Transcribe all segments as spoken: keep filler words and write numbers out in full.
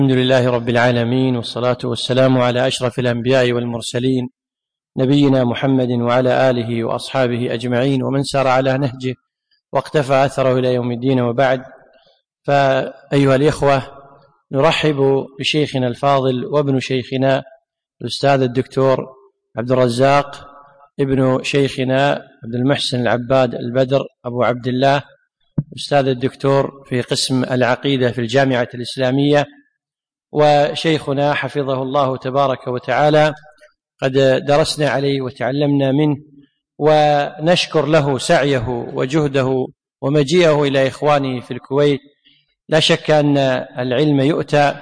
الحمد لله رب العالمين، والصلاة والسلام على أشرف الأنبياء والمرسلين نبينا محمد وعلى آله وأصحابه أجمعين ومن سار على نهجه واقتفى أثره إلى يوم الدين. وبعد، فأيها الإخوة، نرحب بشيخنا الفاضل وابن شيخنا الأستاذ الدكتور عبد الرزاق ابن شيخنا عبد المحسن العباد البدر أبو عبد الله، أستاذ الدكتور في قسم العقيدة في الجامعة الإسلامية، وشيخنا حفظه الله تبارك وتعالى قد درسنا عليه وتعلمنا منه، ونشكر له سعيه وجهده ومجيئه إلى إخوانه في الكويت. لا شك أن العلم يؤتى،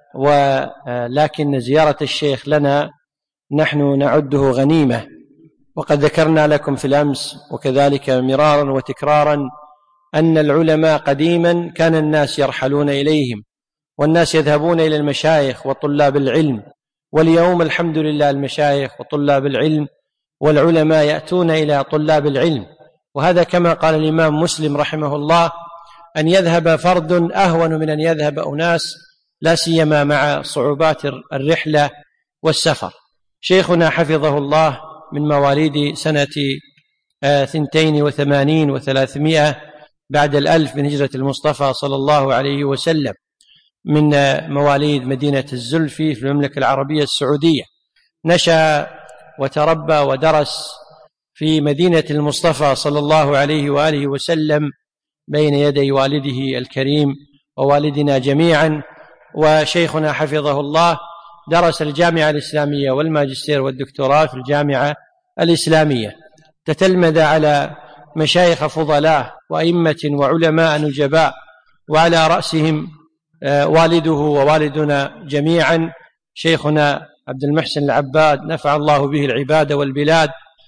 ولكن زيارة الشيخ لنا نحن نعده غنيمة. وقد ذكرنا لكم في الأمس وكذلك مرارا وتكرارا أن العلماء قديما كان الناس يرحلون إليهم، والناس يذهبون إلى المشايخ وطلاب العلم، واليوم الحمد لله المشايخ وطلاب العلم والعلماء يأتون إلى طلاب العلم. وهذا كما قال الإمام مسلم رحمه الله: أن يذهب فرد أهون من أن يذهب أناس، لا سيما مع صعوبات الرحلة والسفر. شيخنا حفظه الله من مواليد سنة ثنتين وثمانين وثلاثمائة بعد الألف من هجرة المصطفى صلى الله عليه وسلم، من مواليد مدينة الزلفي في المملكة العربية السعودية. نشأ وتربى ودرس في مدينة المصطفى صلى الله عليه وآله وسلم بين يدي والده الكريم ووالدنا جميعا. وشيخنا حفظه الله درس الجامعة الإسلامية والماجستير والدكتوراه في الجامعة الإسلامية، تتلمذ على مشايخ فضلاء وأئمة وعلماء نجباء، وعلى رأسهم والده ووالدنا جميعا شيخنا عبد المحسن العباد، نفع الله به العباد والبلاد.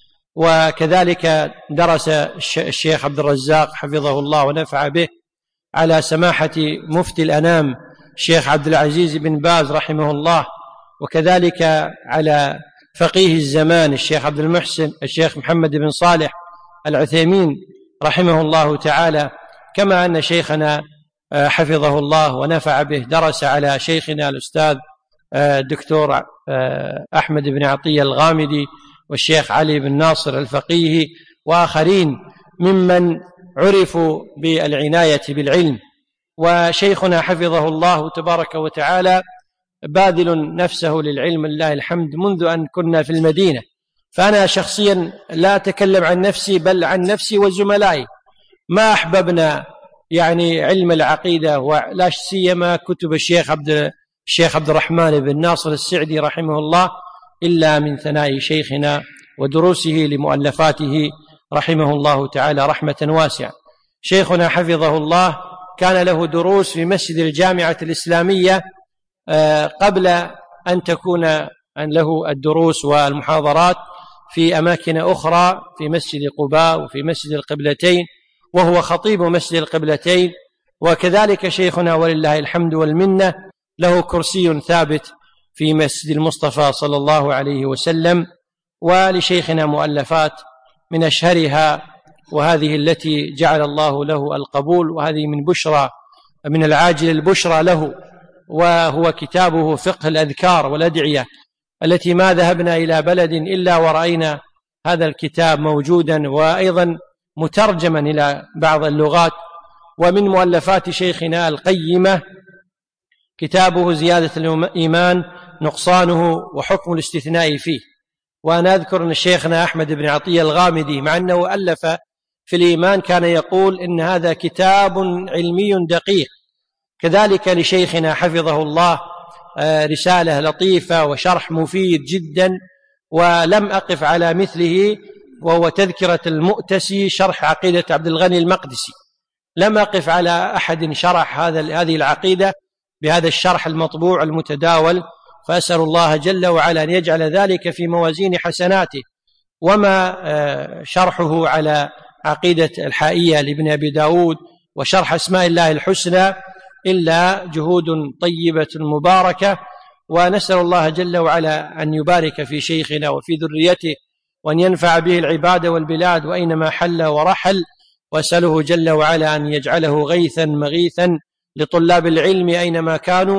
وكذلك درس الشيخ عبد الرزاق حفظه الله ونفع به على سماحة مفتي الأنام الشيخ عبد العزيز بن باز رحمه الله، وكذلك على فقيه الزمان الشيخ عبد المحسن الشيخ محمد بن صالح العثيمين رحمه الله تعالى. كما أن شيخنا حفظه الله ونفع به درس على شيخنا الأستاذ الدكتور أحمد بن عطية الغامدي والشيخ علي بن ناصر الفقيه وآخرين ممن عرفوا بالعناية بالعلم. وشيخنا حفظه الله تبارك وتعالى باذل نفسه للعلم لله الحمد منذ أن كنا في المدينة. فأنا شخصيا لا أتكلم عن نفسي بل عن نفسي وزملائي، ما أحببنا يعني علم العقيدة ولا سيما كتب الشيخ عبد الشيخ عبد الرحمن بن ناصر السعدي رحمه الله إلا من ثناء شيخنا ودروسه لمؤلفاته رحمه الله تعالى رحمة واسعة. شيخنا حفظه الله كان له دروس في مسجد الجامعة الإسلامية قبل أن تكون أن له الدروس والمحاضرات في أماكن أخرى، في مسجد قباء وفي مسجد القبلتين، وهو خطيب مسجد القبلتين. وكذلك شيخنا ولله الحمد والمنة له كرسي ثابت في مسجد المصطفى صلى الله عليه وسلم. ولشيخنا مؤلفات من أشهرها، وهذه التي جعل الله له القبول، وهذه من بشرى من العاجل البشرى له، وهو كتابه فقه الأذكار والأدعية، التي ما ذهبنا إلى بلد إلا ورأينا هذا الكتاب موجودا وأيضا مترجما إلى بعض اللغات. ومن مؤلفات شيخنا القيمة كتابه زيادة الإيمان نقصانه وحكم الاستثناء فيه. وأنا أذكر أن شيخنا أحمد بن عطية الغامدي مع أنه ألف في الإيمان كان يقول إن هذا كتاب علمي دقيق. كذلك لشيخنا حفظه الله رسالة لطيفة وشرح مفيد جدا، ولم أقف على مثله، وهو تذكرة المؤتسي شرح عقيدة عبد الغني المقدسي. لم أقف على أحد شرح هذا هذه العقيدة بهذا الشرح المطبوع المتداول، فأسأل الله جل وعلا أن يجعل ذلك في موازين حسناته. وما شرحه على عقيدة الحائية لابن أبي داود وشرح أسماء الله الحسنى إلا جهود طيبة مباركة. ونسأل الله جل وعلا أن يبارك في شيخنا وفي ذريته، وأن ينفع به العباد والبلاد وأينما حل ورحل. وأسأله جل وعلا أن يجعله غيثا مغيثا لطلاب العلم أينما كانوا،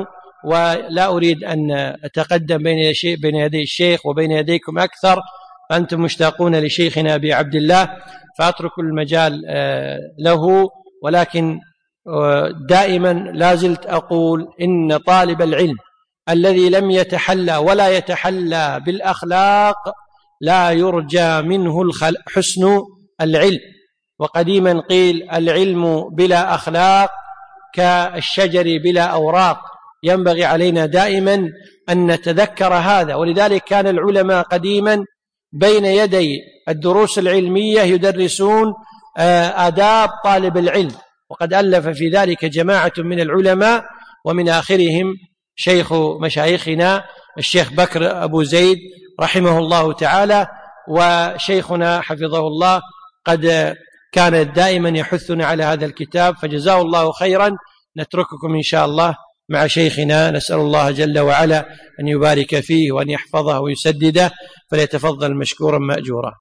ولا أريد أن أتقدم بين بين يدي الشيخ وبين يديكم أكثر، فأنتم مشتاقون لشيخنا أبي عبد الله، فأترك المجال له. ولكن دائما لازلت أقول إن طالب العلم الذي لم يتحلى ولا يتحلى بالأخلاق لا يرجى منه حسن العلم. وقديما قيل: العلم بلا أخلاق كالشجر بلا أوراق. ينبغي علينا دائما أن نتذكر هذا. ولذلك كان العلماء قديما بين يدي الدروس العلمية يدرسون آداب طالب العلم، وقد ألف في ذلك جماعة من العلماء، ومن آخرهم شيخ مشايخنا الشيخ بكر أبو زيد رحمه الله تعالى، وشيخنا حفظه الله قد كان دائما يحثنا على هذا الكتاب، فجزاه الله خيرا. نترككم إن شاء الله مع شيخنا، نسأل الله جل وعلا أن يبارك فيه وأن يحفظه ويسدده، فليتفضل مشكورا مأجورا.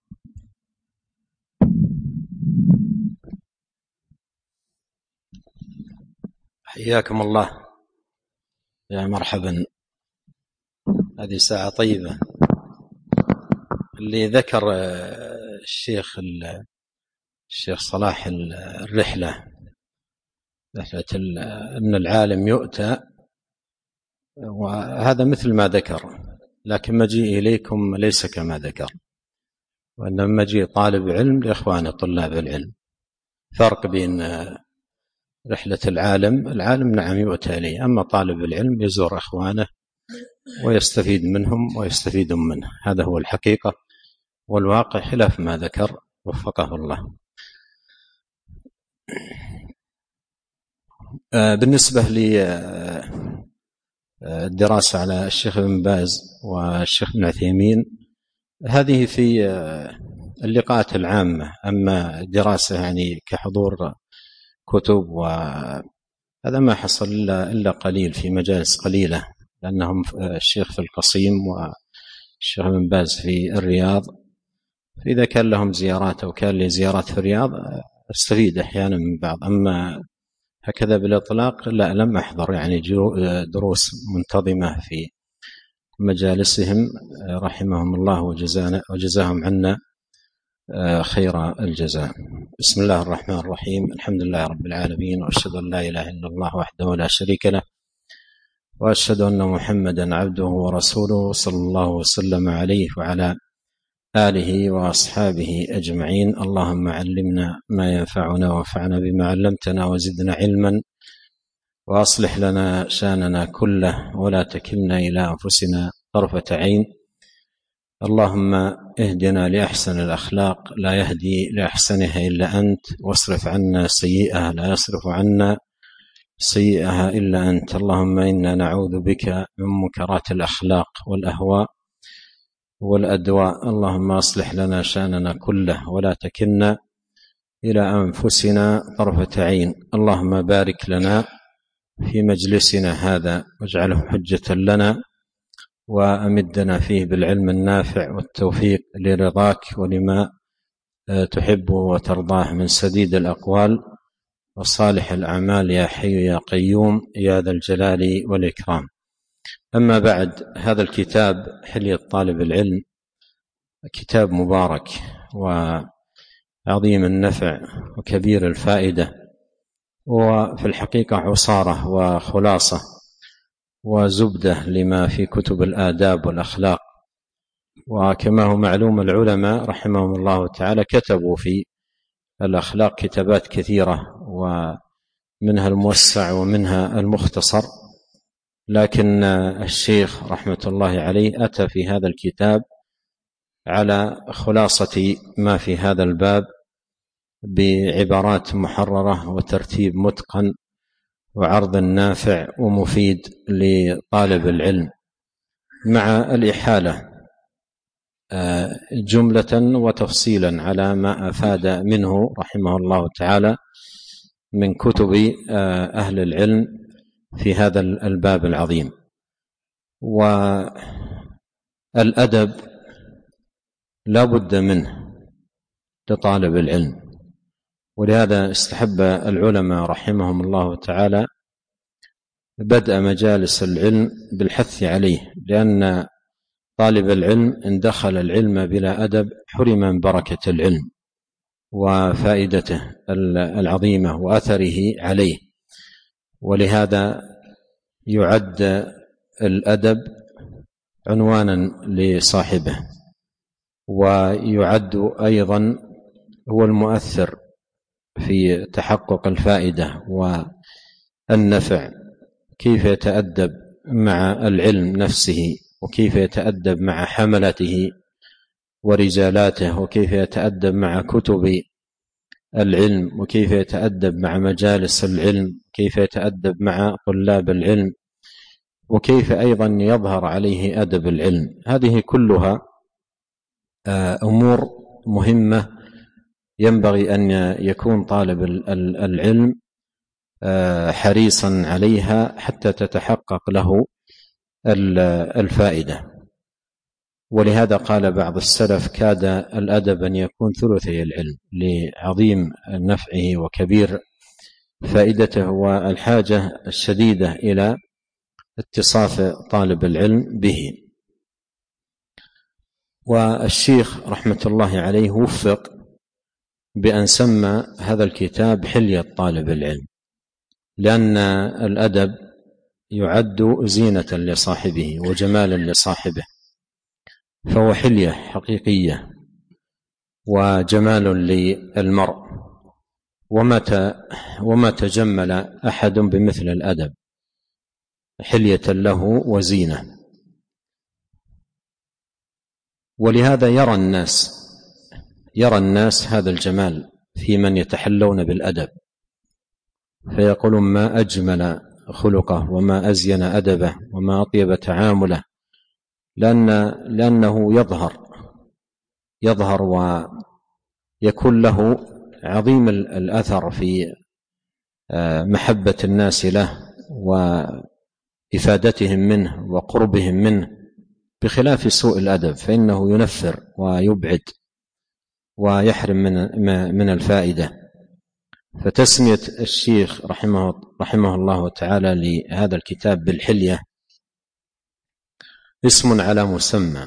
حياكم الله، يا مرحبا. هذه ساعة طيبة. اللي ذكر الشيخ الشيخ صلاح الرحلة رحلة أن العالم يؤتى، وهذا مثل ما ذكر، لكن مجيء إليكم ليس كما ذكر، وإنما مجيء طالب علم لإخوانه طلاب العلم. فرق بين رحلة العالم، العالم نعم يؤتى إليه، أما طالب العلم يزور أخوانه ويستفيد منهم ويستفيد منه. هذا هو الحقيقة، والواقع خلاف ما ذكر، وفقه الله. بالنسبة للدراسة على الشيخ ابن باز والشيخ ابن عثيمين، هذه في اللقاءات العامة، أما دراسة يعني كحضور كتب وهذا ما حصل إلا قليل، في مجالس قليلة، لأنهم الشيخ في القصيم والشيخ ابن باز في الرياض. فإذا كان لهم زيارات أو كان لي زيارات في الرياض استفيد أحيانا من بعض، أما هكذا بالإطلاق لا، لم أحضر يعني دروس منتظمة في مجالسهم رحمهم الله وجزاهم عنا خير الجزاء. بسم الله الرحمن الرحيم. الحمد لله رب العالمين، وأشهد أن لا إله إلا الله وحده لا شريك له، وأشهد أن محمدا عبده ورسوله، صلى الله وسلم عليه وعلى آله وأصحابه أجمعين. اللهم علمنا ما ينفعنا وانفعنا بما علمتنا وزدنا علما، وأصلح لنا شأننا كله، ولا تكلنا إلى أنفسنا طرفة عين. اللهم اهدنا لأحسن الأخلاق، لا يهدي لأحسنها إلا أنت، واصرف عنا سيئها، لا يصرف عنا سيئها إلا أنت. اللهم إنا نعوذ بك من منكرات الأخلاق والأهواء والأدواء. اللهم أصلح لنا شأننا كله، ولا تكلنا إلى أنفسنا طرفة عين. اللهم بارك لنا في مجلسنا هذا، واجعله حجة لنا، وأمدنا فيه بالعلم النافع والتوفيق لرضاك ولما تحب وترضاه من سديد الأقوال وصالح الأعمال، يا حي يا قيوم يا ذا الجلال والإكرام. أما بعد، هذا الكتاب حلية طالب العلم كتاب مبارك وعظيم النفع وكبير الفائدة، وفي الحقيقة عصارة وخلاصة وزبدة لما في كتب الآداب والأخلاق. وكما هو معلوم، العلماء رحمهم الله تعالى كتبوا في الأخلاق كتابات كثيرة، ومنها الموسع ومنها المختصر، لكن الشيخ رحمة الله عليه أتى في هذا الكتاب على خلاصة ما في هذا الباب بعبارات محررة وترتيب متقن وعرض نافع ومفيد لطالب العلم، مع الإحالة جملة وتفصيلا على ما أفاد منه رحمه الله تعالى من كتب أهل العلم في هذا الباب العظيم. والأدب لا بد منه لطالب العلم، ولهذا استحب العلماء رحمهم الله تعالى بدء مجالس العلم بالحث عليه، لأن طالب العلم إن دخل العلم بلا أدب حرم من بركة العلم وفائدته العظيمة وأثره عليه. ولهذا يعد الأدب عنوانا لصاحبه، ويعد أيضا هو المؤثر في تحقق الفائدة والنفع، كيف يتأدب مع العلم نفسه، وكيف يتأدب مع حملته ورجالاته، وكيف يتأدب مع كتب العلم، وكيف يتأدب مع مجالس العلم، كيف يتأدب مع طلاب العلم، وكيف أيضا يظهر عليه أدب العلم. هذه كلها أمور مهمة ينبغي أن يكون طالب العلم حريصا عليها حتى تتحقق له الفائدة. ولهذا قال بعض السلف: كاد الأدب أن يكون ثلثي العلم، لعظيم نفعه وكبير فائدته والحاجة الشديدة إلى اتصاف طالب العلم به. والشيخ رحمة الله عليه وفق بأن سمى هذا الكتاب حلية طالب العلم، لأن الأدب يعد زينة لصاحبه وجمالا لصاحبه، فهو حلية حقيقية وجمال للمرء، وما تجمل أحد بمثل الأدب، حلية له وزينة. ولهذا يرى الناس يرى الناس هذا الجمال في من يتحلون بالأدب، فيقولون: ما أجمل خلقه، وما أزين أدبه، وما أطيب تعامله، لأن لأنه يظهر يظهر ويكون له عظيم الأثر في محبة الناس له وإفادتهم منه وقربهم منه، بخلاف سوء الأدب فإنه ينفر ويبعد ويحرم من من الفائدة. فتسمية الشيخ رحمه, رحمه الله تعالى لهذا الكتاب بالحلية اسم على مسمى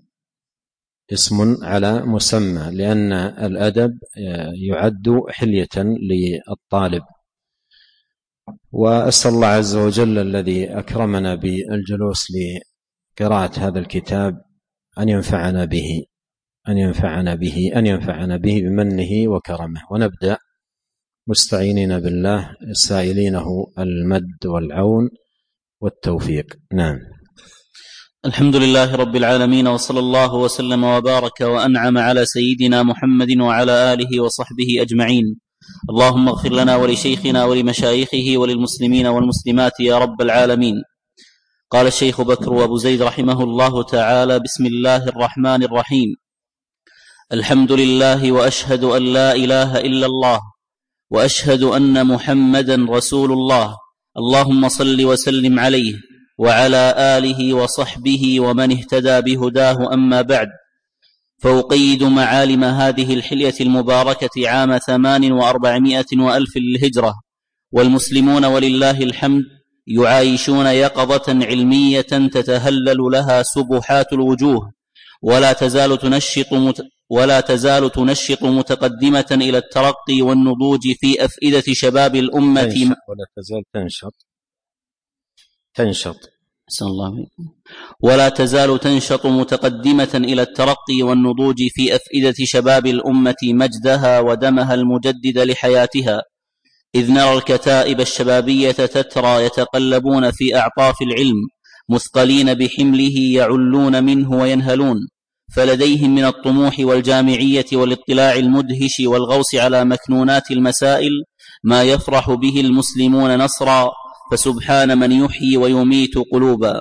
اسم على مسمى لأن الأدب يعد حلية للطالب. وأسأل الله عز وجل الذي أكرمنا بالجلوس لقراءة هذا الكتاب أن ينفعنا به أن ينفعنا به أن ينفعنا به بمنه وكرمه. ونبدأ مستعينين بالله سائلينه المد والعون والتوفيق. نعم. الحمد لله رب العالمين، وصلى الله وسلم وبارك وأنعم على سيدنا محمد وعلى آله وصحبه أجمعين. اللهم اغفر لنا ولشيخنا ولمشايخه وللمسلمين والمسلمات يا رب العالمين. قال الشيخ بكر وأبو زيد رحمه الله تعالى: بسم الله الرحمن الرحيم. الحمد لله، وأشهد أن لا إله إلا الله، وأشهد أن محمدا رسول الله. اللهم صل وسلم عليه وعلى آله وصحبه ومن اهتدى بهداه. أما بعد، فأقيد معالم هذه الحلية المباركة عام ثمان وأربعمائة وألف للهجرة، والمسلمون ولله الحمد يعايشون يقظة علمية تتهلل لها سبحات الوجوه، ولا تزال تنشط مت ولا تزال تنشط متقدمة إلى الترقي والنضوج في أفئدة شباب الأمة. تنشط ولا تزال تنشط تنشط الله ولا تزال تنشط متقدمة إلى الترقي والنضوج في أفئدة شباب الأمة مجدها ودمها المجدد لحياتها، إذ نرى الكتائب الشبابية تترى يتقلبون في أعطاف العلم مثقلين بحمله، يعلون منه وينهلون، فلديهم من الطموح والجامعية والاطلاع المدهش والغوص على مكنونات المسائل ما يفرح به المسلمون نصرا، فسبحان من يحيي ويميت قلوبا.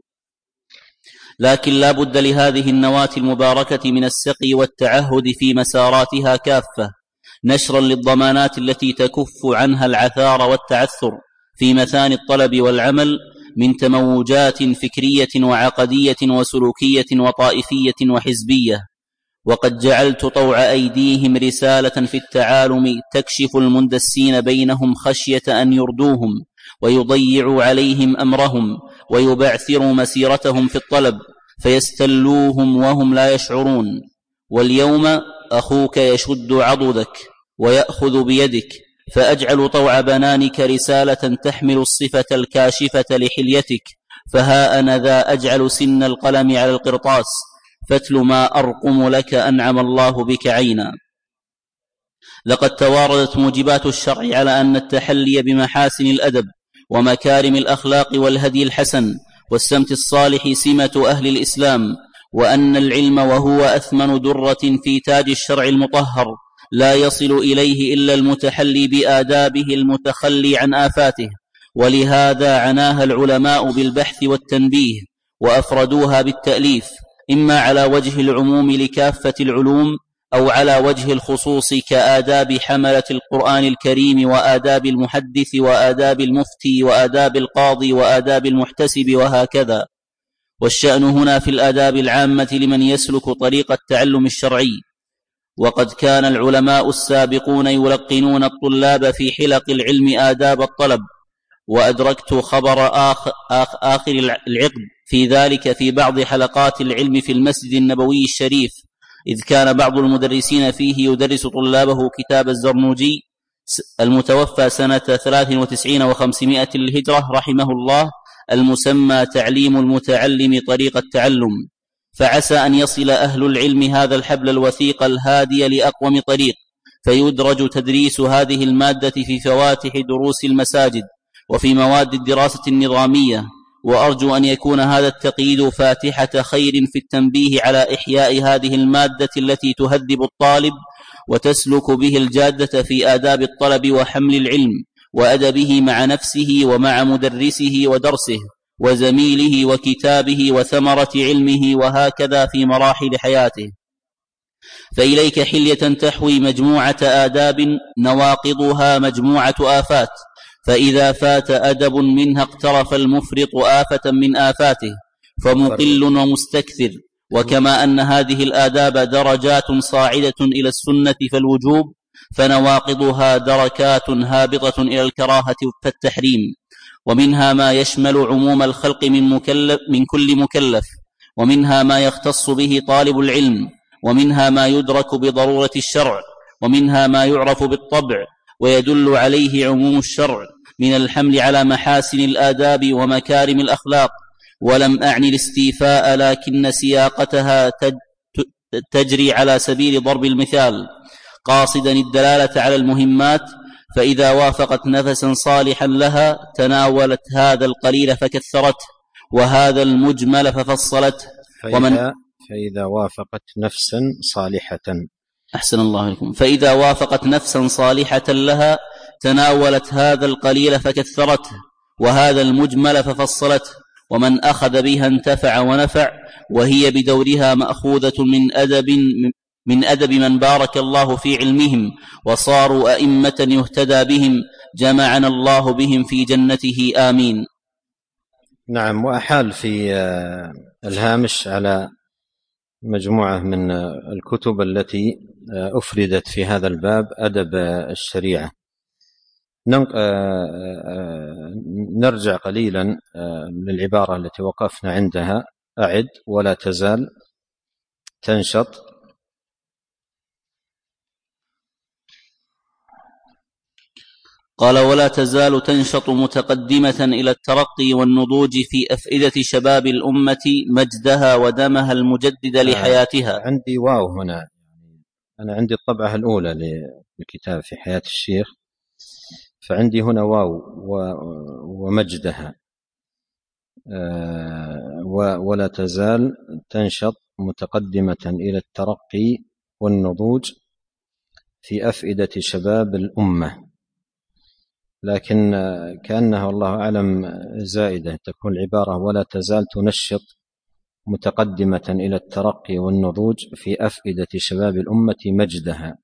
لكن لا بد لهذه النواة المباركة من السقي والتعهد في مساراتها كافة، نشرا للضمانات التي تكف عنها العثار والتعثر في مثاني الطلب والعمل من تموجات فكرية وعقدية وسلوكية وطائفية وحزبية. وقد جعلت طوع أيديهم رسالة في التعالم تكشف المندسين بينهم خشية أن يردوهم ويضيع عليهم أمرهم ويبعثر مسيرتهم في الطلب فيستلوهم وهم لا يشعرون. واليوم أخوك يشد عضدك ويأخذ بيدك، فأجعل طوع بنانك رسالة تحمل الصفة الكاشفة لحليتك، فها أنا ذا أجعل سن القلم على القرطاس، فاتل ما أرقم لك أنعم الله بك عينا. لقد تواردت موجبات الشرع على أن التحلي بمحاسن الأدب ومكارم الأخلاق والهدي الحسن والسمت الصالح سمة أهل الإسلام، وأن العلم وهو أثمن درة في تاج الشرع المطهر لا يصل إليه إلا المتحلي بآدابه المتخلي عن آفاته. ولهذا عناها العلماء بالبحث والتنبيه، وأفردوها بالتأليف، إما على وجه العموم لكافة العلوم، أو على وجه الخصوص كآداب حملة القرآن الكريم وآداب المحدث وآداب المفتي وآداب القاضي وآداب المحتسب وهكذا. والشأن هنا في الآداب العامة لمن يسلك طريق التعلم الشرعي. وقد كان العلماء السابقون يلقنون الطلاب في حلق العلم آداب الطلب، وأدركت خبر آخر, آخر العقد في ذلك في بعض حلقات العلم في المسجد النبوي الشريف، إذ كان بعض المدرسين فيه يدرس طلابه كتاب الزرنوجي المتوفى سنة ثلاث وتسعين وخمسمائة للهجرة رحمه الله، المسمى تعليم المتعلم طريق التعلم. فعسى أن يصل أهل العلم هذا الحبل الوثيق الهادي لأقوم طريق، فيدرج تدريس هذه المادة في فواتح دروس المساجد وفي مواد الدراسة النظامية. وأرجو أن يكون هذا التقييد فاتحة خير في التنبيه على إحياء هذه المادة التي تهذب الطالب وتسلك به الجادة في آداب الطلب وحمل العلم وأدبه مع نفسه ومع مدرسه ودرسه وزميله وكتابه وثمرة علمه، وهكذا في مراحل حياته. فإليك حلية تحوي مجموعة آداب نواقضها مجموعة آفات، فإذا فات أدب منها اقترف المفرط آفة من آفاته، فمقل ومستكثر. وكما أن هذه الآداب درجات صاعدة إلى السنة فالوجوب، فنواقضها دركات هابطة إلى الكراهة فالتحريم. ومنها ما يشمل عموم الخلق من, مكلف من كل مكلف، ومنها ما يختص به طالب العلم، ومنها ما يدرك بضرورة الشرع، ومنها ما يعرف بالطبع ويدل عليه عموم الشرع من الحمل على محاسن الآداب ومكارم الأخلاق. ولم أعني الاستيفاء، لكن سياقتها تجري على سبيل ضرب المثال، قاصدا الدلالة على المهمات. فإذا وافقت نفسا صالحا لها تناولت هذا القليل فكثرته، وهذا المجمل ففصلته. ومن فإذا وافقت نفسا صالحة أحسن الله عليكم فإذا وافقت نفسا صالحة لها تناولت هذا القليل فكثرته، وهذا المجمل ففصلته. ومن أخذ بها انتفع ونفع، وهي بدورها مأخوذة من أدب من أدب من بارك الله في علمهم وصاروا أئمة يهتدى بهم، جمعنا الله بهم في جنته آمين. نعم. وأحال في الهامش على مجموعة من الكتب التي أفردت في هذا الباب أدب الشريعة. نرجع قليلا للعبارة التي وقفنا عندها: أعد ولا تزال تنشط قال: ولا تزال تنشط متقدمة إلى الترقي والنضوج في أفئدة شباب الأمة مجدها ودمها المجدد لحياتها. عندي واو هنا، أنا عندي الطبعة الأولى للكتاب في حياة الشيخ، فعندي هنا واو ومجدها. ولا تزال تنشط متقدمة إلى الترقي والنضوج في أفئدة شباب الأمة، لكن كأنها والله أعلم زائدة، تكون العبارة ولا تزال تنشط متقدمة إلى الترقي والنضوج في أفئدة شباب الأمة مجدها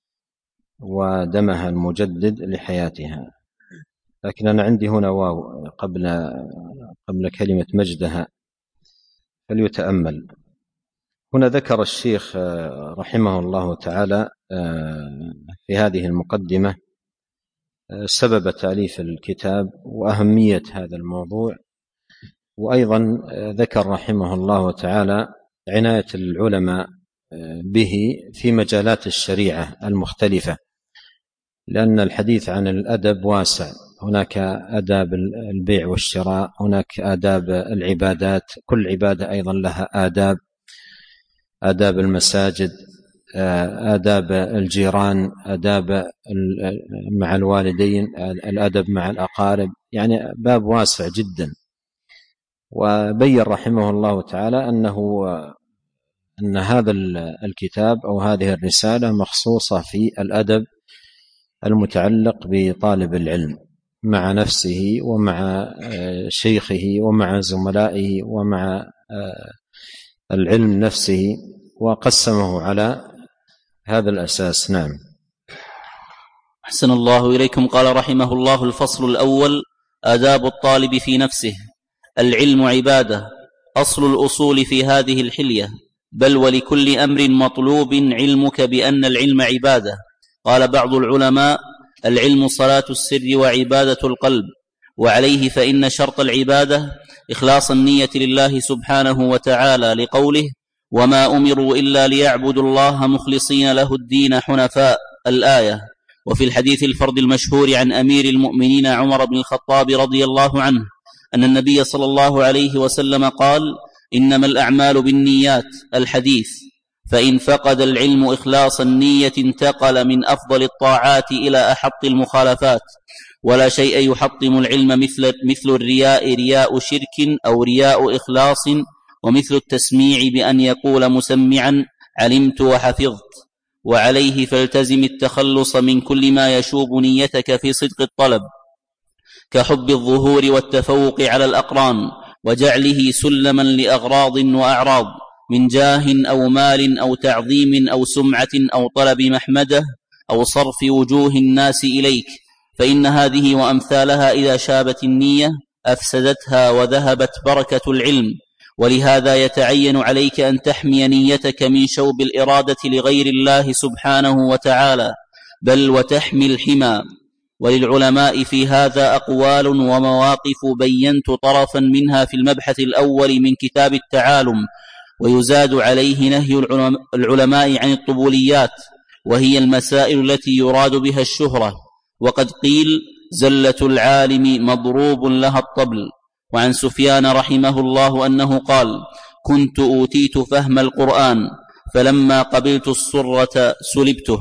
ودمها المجدد لحياتها. لكن أنا عندي هنا واو قبل قبل كلمة مجدها، فليتأمل. هنا ذكر الشيخ رحمه الله تعالى في هذه المقدمة سبب تأليف الكتاب وأهمية هذا الموضوع، وأيضا ذكر رحمه الله تعالى عناية العلماء به في مجالات الشريعة المختلفة، لأن الحديث عن الأدب واسع، هناك آداب البيع والشراء، هناك آداب العبادات، كل عبادة أيضا لها آداب، آداب المساجد، آداب الجيران، آداب مع الوالدين، الأدب مع الأقارب، يعني باب واسع جدا. وبين رحمه الله تعالى أنه أن هذا الكتاب أو هذه الرسالة مخصوصة في الأدب المتعلق بطالب العلم مع نفسه ومع شيخه ومع زملائه ومع العلم نفسه، وقسمه على هذا الأساس. نعم. أحسن الله إليكم. قال رحمه الله: الفصل الأول: آداب الطالب في نفسه. العلم عبادة، أصل الأصول في هذه الحلية، بل ولكل أمر مطلوب علمك بأن العلم عبادة. قال بعض العلماء: العلم صلاة السر وعبادة القلب، وعليه فإن شرط العبادة إخلاص النية لله سبحانه وتعالى، لقوله: وما أمروا إلا ليعبدوا الله مخلصين له الدين حنفاء، الآية. وفي الحديث الفرد المشهور عن أمير المؤمنين عمر بن الخطاب رضي الله عنه أن النبي صلى الله عليه وسلم قال: إنما الأعمال بالنيات، الحديث. فإن فقد العلم إخلاص النية انتقل من أفضل الطاعات إلى أحط المخالفات. ولا شيء يحطم العلم مثل, مثل الرياء، رياء شرك أو رياء إخلاص، ومثل التسميع بأن يقول مسمعا: علمت وحفظت. وعليه فالتزم التخلص من كل ما يشوب نيتك في صدق الطلب، كحب الظهور والتفوق على الأقران، وجعله سلما لأغراض وأعراض من جاه أو مال أو تعظيم أو سمعة أو طلب محمده أو صرف وجوه الناس إليك، فإن هذه وأمثالها إذا شابت النية أفسدتها وذهبت بركة العلم. ولهذا يتعين عليك أن تحمي نيتك من شوب الإرادة لغير الله سبحانه وتعالى، بل وتحمي الحمى. وللعلماء في هذا أقوال ومواقف بينت طرفا منها في المبحث الأول من كتاب التعالم. ويزاد عليه نهي العلماء عن الطبوليات، وهي المسائل التي يراد بها الشهرة، وقد قيل: زلة العالم مضروب لها الطبل. وعن سفيان رحمه الله أنه قال: كنت أوتيت فهم القرآن، فلما قبلت الصرة سلبته.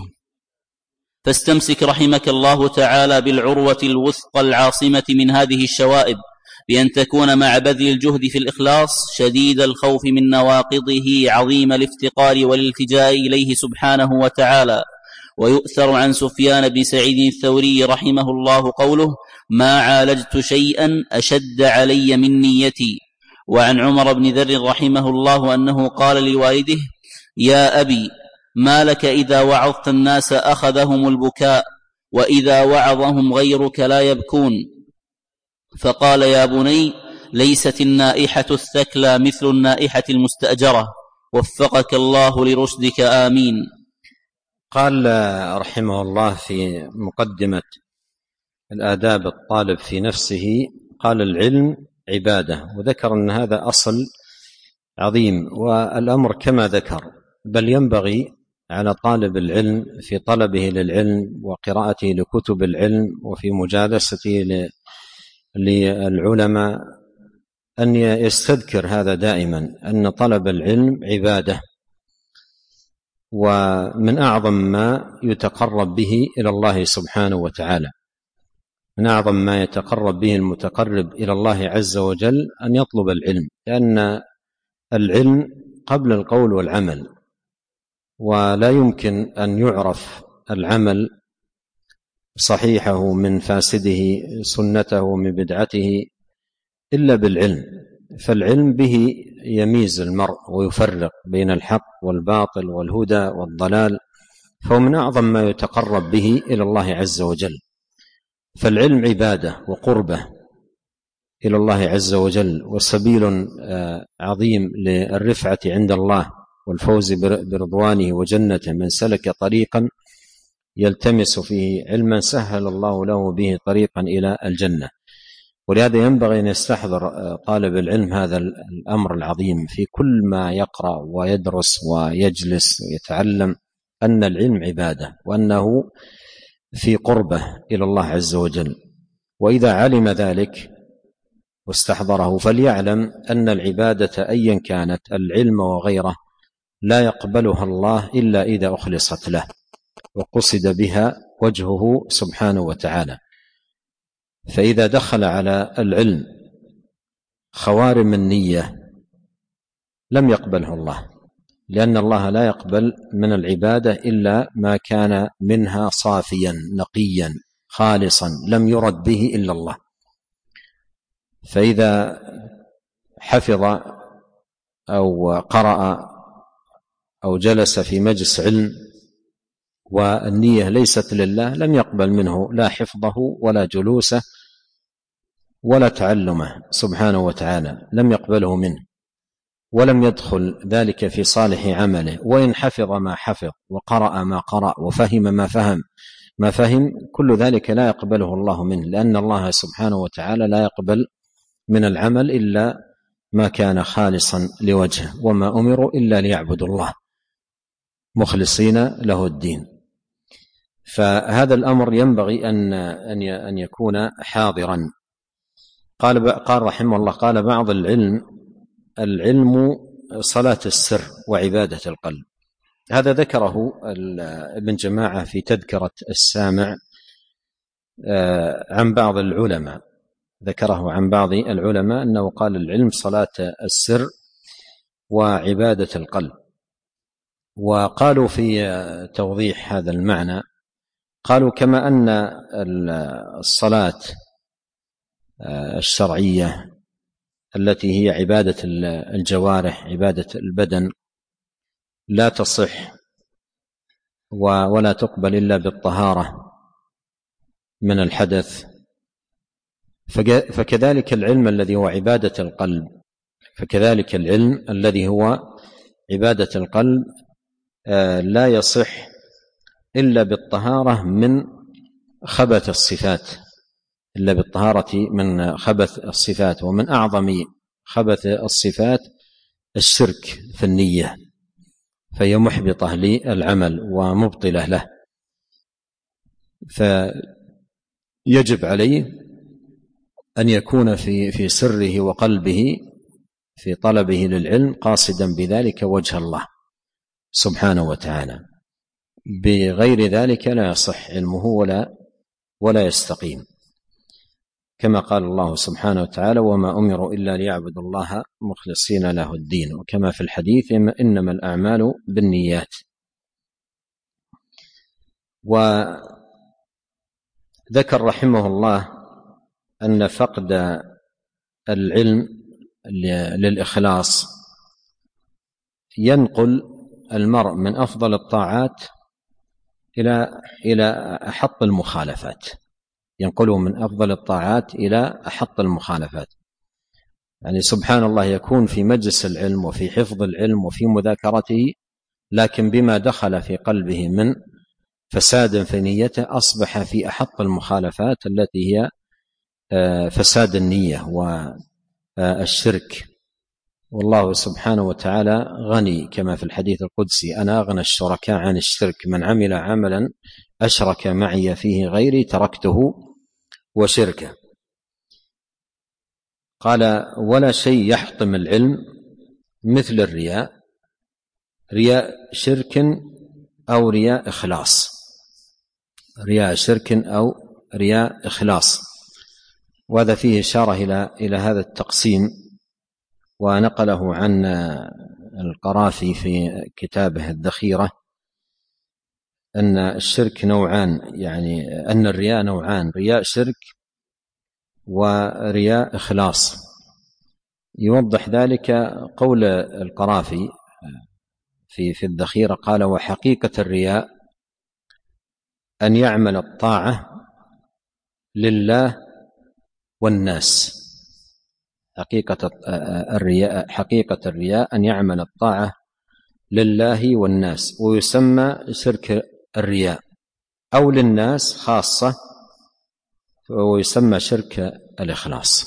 فاستمسك رحمك الله تعالى بالعروة الوثقى العاصمة من هذه الشوائب، بأن تكون مع بذل الجهد في الإخلاص شديد الخوف من نواقضه، عظيم الافتقار والالتجاء إليه سبحانه وتعالى. ويؤثر عن سفيان بن سعيد الثوري رحمه الله قوله: ما عالجت شيئا أشد علي من نيتي. وعن عمر بن ذر رحمه الله أنه قال لوالده: يا أبي، ما لك إذا وعظت الناس أخذهم البكاء، وإذا وعظهم غيرك لا يبكون؟ فقال: يا بني، ليست النائحة الثكلى مثل النائحة المستأجرة، وفقك الله لرشدك، آمين. قال رحمه الله في مقدمة الآداب الطالب في نفسه، قال: العلم عبادة، وذكر أن هذا أصل عظيم، والأمر كما ذكر، بل ينبغي على طالب العلم في طلبه للعلم وقراءته لكتب العلم وفي مجالسته للعلماء أن يستذكر هذا دائما، أن طلب العلم عبادة، ومن أعظم ما يتقرب به إلى الله سبحانه وتعالى، من أعظم ما يتقرب به المتقرب إلى الله عز وجل أن يطلب العلم، لأن العلم قبل القول والعمل، ولا يمكن أن يعرف العمل صحيحه من فاسده، سنته من بدعته، إلا بالعلم. فالعلم به يميز المرء ويفرق بين الحق والباطل والهدى والضلال، فهو من أعظم ما يتقرب به إلى الله عز وجل. فالعلم عبادة وقربة إلى الله عز وجل، وسبيل عظيم للرفعة عند الله والفوز برضوانه وجنته. من سلك طريقا يلتمس فيه علما سهل الله له به طريقا إلى الجنة. ولهذا ينبغي أن يستحضر طالب العلم هذا الأمر العظيم في كل ما يقرأ ويدرس ويجلس ويتعلم، أن العلم عبادة، وأنه في قربه إلى الله عز وجل. وإذا علم ذلك واستحضره فليعلم أن العبادة أيا كانت، العلم وغيره، لا يقبلها الله إلا إذا أخلصت له وقصد بها وجهه سبحانه وتعالى. فإذا دخل على العلم خوارم النية لم يقبله الله، لأن الله لا يقبل من العبادة إلا ما كان منها صافيا نقيا خالصا لم يرد به إلا الله. فإذا حفظ أو قرأ أو جلس في مجلس علم والنية ليست لله لم يقبل منه لا حفظه ولا جلوسه ولا تعلمه سبحانه وتعالى، لم يقبله منه ولم يدخل ذلك في صالح عمله. وإن حفظ ما حفظ وقرأ ما قرأ وفهم ما فهم ما فهم كل ذلك لا يقبله الله منه، لأن الله سبحانه وتعالى لا يقبل من العمل إلا ما كان خالصا لوجهه، وما أمروا إلا ليعبدوا الله مخلصين له الدين. فهذا الأمر ينبغي أن أن يكون حاضرا. قال قال رحمه الله، قال بعض العلم العلم صلاة السر وعبادة القلب. هذا ذكره ابن جماعة في تذكرة السامع عن بعض العلماء، ذكره عن بعض العلماء أنه قال العلم صلاة السر وعبادة القلب. وقالوا في توضيح هذا المعنى، قالوا كما أن الصلاة الشرعية التي هي عبادة الجوارح عبادة البدن لا تصح ولا تقبل إلا بالطهارة من الحدث، فكذلك العلم الذي هو عبادة القلب فكذلك العلم الذي هو عبادة القلب لا يصح إلا بالطهارة من خبث الصفات إلا بالطهارة من خبث الصفات. ومن أعظم خبث الصفات الشرك في النية، فهي محبطة للعمل ومبطلة له. فيجب عليه أن يكون في في سره وقلبه في طلبه للعلم قاصدا بذلك وجه الله سبحانه وتعالى، بغير ذلك لا يصح علمه ولا ولا يستقيم، كما قال الله سبحانه وتعالى وما أمروا إلا ليعبدوا الله مخلصين له الدين، وكما في الحديث إنما الأعمال بالنيات. وذكر رحمه الله أن فقد العلم للإخلاص ينقل المرء من أفضل الطاعات إلى إلى أحط المخالفات، ينقله من أفضل الطاعات إلى أحط المخالفات. يعني سبحان الله يكون في مجلس العلم وفي حفظ العلم وفي مذاكرته، لكن بما دخل في قلبه من فساد في نيته أصبح في أحط المخالفات التي هي فساد النية والشرك. والله سبحانه وتعالى غني كما في الحديث القدسي أنا أغنى الشركاء عن الشرك، من عمل عملا أشرك معي فيه غيري تركته وشركه. قال ولا شيء يحطم العلم مثل الرياء، رياء شرك أو رياء إخلاص، رياء شرك أو رياء إخلاص. وهذا فيه إشارة إلى إلى هذا التقسيم، ونقله عن القرافي في كتابه الذخيرة أن الشرك نوعان، يعني أن الرياء نوعان، رياء شرك ورياء إخلاص. يوضح ذلك قول القرافي في في الذخيرة، قال وحقيقة الرياء أن يعمل الطاعة لله والناس. حقيقة الرياء حقيقة الرياء أن يعمل الطاعة لله والناس، ويسمى شرك الرياء. أو للناس خاصة، ويسمى شرك الإخلاص.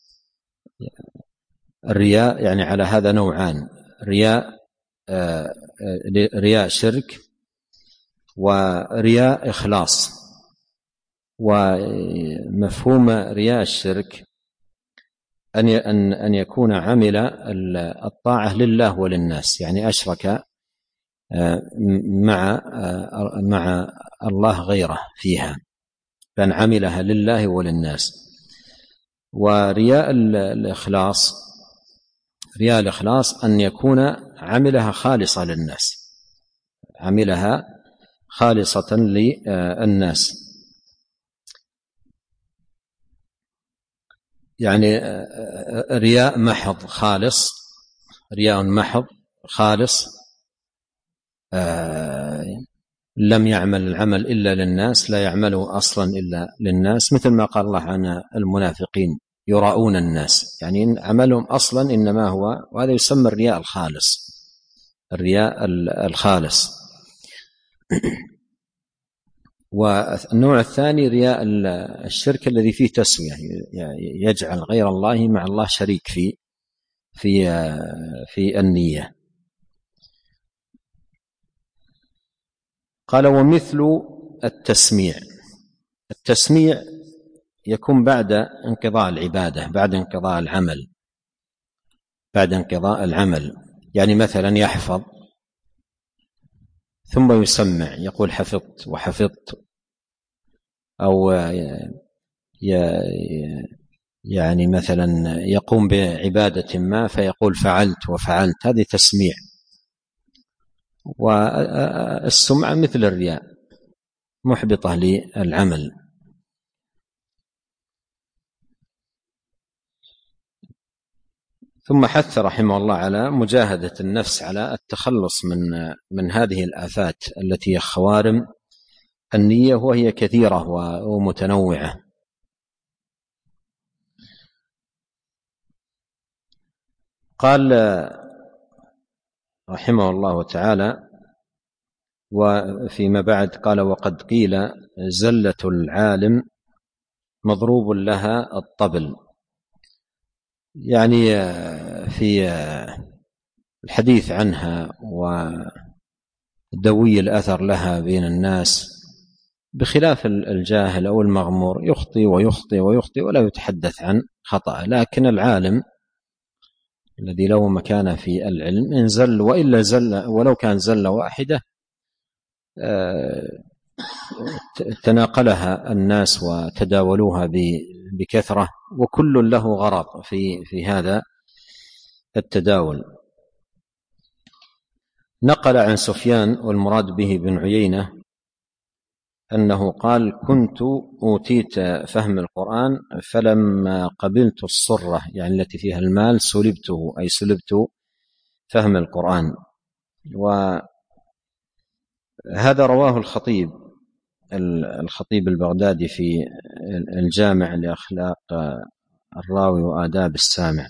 الرياء يعني على هذا نوعان: رياء رياء شرك ورياء إخلاص. ومفهوم رياء الشرك أن أن يكون عمل الطاعة لله وللناس، يعني أشرك مع مع الله غيره فيها، فأن عملها لله وللناس. ورياء الإخلاص رياء الإخلاص أن يكون عملها خالصة للناس، عملها خالصة للناس، يعني رياء محض خالص، رياء محض خالص، لم يعمل العمل إلا للناس، لا يعمله أصلا إلا للناس، مثل ما قال الله عن المنافقين يراؤون الناس، يعني عملهم أصلا إنما هو، وهذا يسمى الرياء الخالص، الرياء الخالص. والنوع الثاني رياء الشرك الذي فيه تسوية، يجعل غير الله مع الله شريك في في في النية. قال: ومثل التسميع. التسميع يكون بعد انقضاء العبادة، بعد انقضاء العمل، بعد انقضاء العمل، يعني مثلا يحفظ ثم يسمع، يقول حفظت وحفظت، أو يعني مثلا يقوم بعبادة ما فيقول فعلت وفعلت، هذه تسميع. والسمعة مثل الرياء، محبطة للعمل. ثم حث رحمه الله على مجاهدة النفس على التخلص من من هذه الآفات التي هي خوارم النية، وهي كثيرة ومتنوعة. قال رحمه الله تعالى: وفيما بعد قال: وقد قيل زلة العالم مضروب لها الطبل، يعني في الحديث عنها ودوي الأثر لها بين الناس، بخلاف الجاهل أو المغمور يخطي ويخطي ويخطي ولا يتحدث عن خطأ. لكن العالم الذي له مكانة في العلم إن زل، وإلا زل ولو كان زلة واحدة تناقلها الناس وتداولوها بكثرة، وكل له غرض في في هذا التداول. نقل عن سفيان، والمراد به بن عيينة، أنه قال: كنت أوتيت فهم القرآن فلما قبلت الصرة، يعني التي فيها المال، سلبته، أي سلبت فهم القرآن. وهذا رواه الخطيب الخطيب البغدادي في الجامع لأخلاق الراوي وآداب السامع،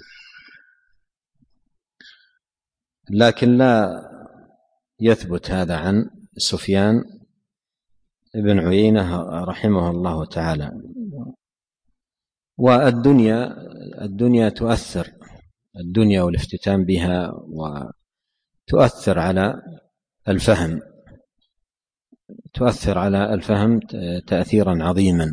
لكن لا يثبت هذا عن سفيان ابن عيينة رحمه الله تعالى. والدنيا الدنيا تؤثر، الدنيا والافتتان بها وتؤثر على الفهم، تؤثر على الفهم تأثيرا عظيما.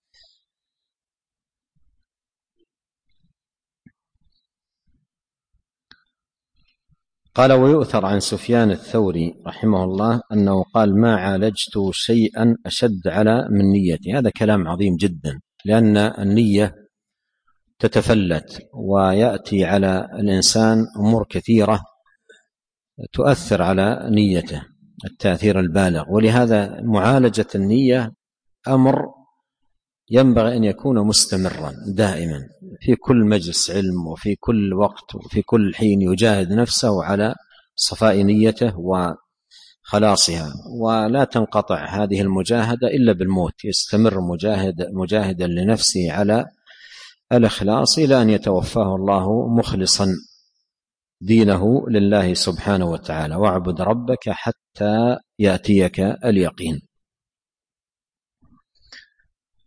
قال: ويؤثر عن سفيان الثوري رحمه الله أنه قال: ما عالجت شيئا أشد على من نيتي. هذا كلام عظيم جدا، لأن النية تتفلت ويأتي على الإنسان أمور كثيرة تؤثر على نيته التأثير البالغ، ولهذا معالجة النية أمر ينبغي أن يكون مستمرا دائما في كل مجلس علم، وفي كل وقت وفي كل حين يجاهد نفسه على صفاء نيته وخلاصها، ولا تنقطع هذه المجاهدة إلا بالموت. يستمر مجاهد مجاهدا لنفسه على الإخلاص إلى أن يتوفاه الله مخلصا دينه لله سبحانه وتعالى: واعبد ربك حتى يأتيك اليقين.